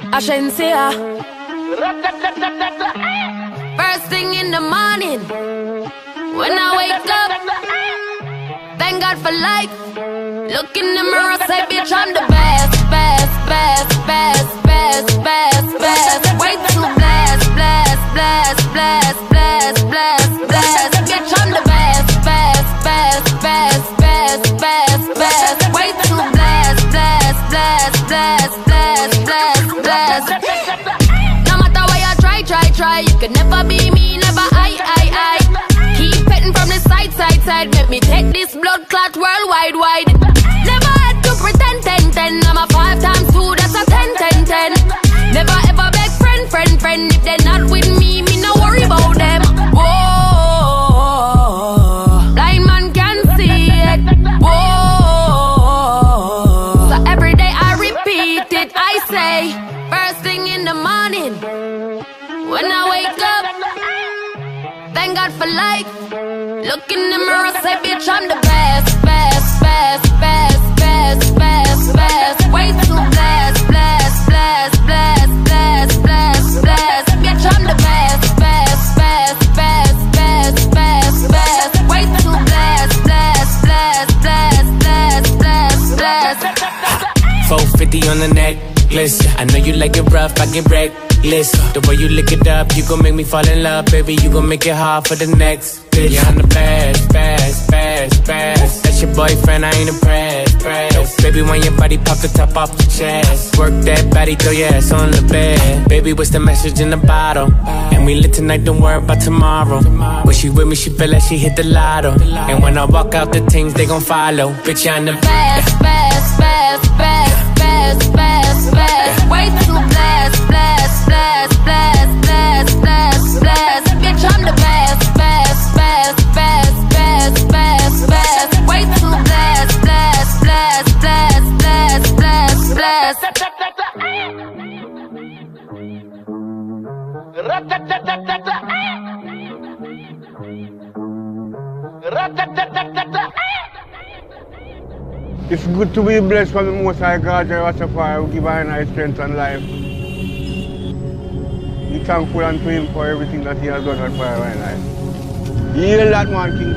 Agencia. First thing in the morning, when I wake up, thank God for life. Look in the mirror, say, bitch, I'm the best, best, best, best, best, best, best. Way too blessed, blessed, blessed, blessed, blessed, blessed, blessed. Bitch, I'm the best, best, best, best, best, best, best. Way too blessed, blessed, blessed, blessed, blessed, blessed, blessed. No matter what you try, you could never be me, never I. Keep petting from the side, make me take this blood clot worldwide, wide. Never had to pretend, 10. I'm a 5 times 2, that's a 10. Never ever beg friend. If they're not with me, no worry about them. Whoa, blind man can see it. Whoa, so every day I repeat it. I say, first thing in the morning, when I wake up, thank God for life. Look in the mirror, say, bitch, I'm the best, best, best, best, best, best, best. Way too blessed, blessed, blessed, blessed, blessed, blessed, blessed. Bitch, I'm the best, best, best, best, best, best, best. Way too blessed, blessed, blessed, blessed, blessed, blessed, blessed. 450 on the necklace. I know you like it rough, I get reckless. The way you lick it up, you gon' make me fall in love, baby. You gon' make it hard for the next bitch. Yeah, I'm the best, best, best, best. That's your boyfriend, I ain't impressed. Baby, when your body pop the top off the chest, work that body, throw your ass on the bed. Baby, what's the message in the bottle? And we lit tonight, don't worry about tomorrow. When she with me, she feel like she hit the lotto. And when I walk out, the things they gon' follow. Bitch, I'm the best, best, best, best, best, best, best. Way too blessed, blessed, blessed, blessed, blessed, blessed, blessed. Bitch, I'm the best, best, best, best, best, best, best. Way too blessed, blessed, blessed, blessed, blessed, blessed, blessed. It's good to be blessed from the Most High God, Rastafari, who give us a nice strength and life. Be thankful unto Him for everything that He has done for our life. Heal that man, King.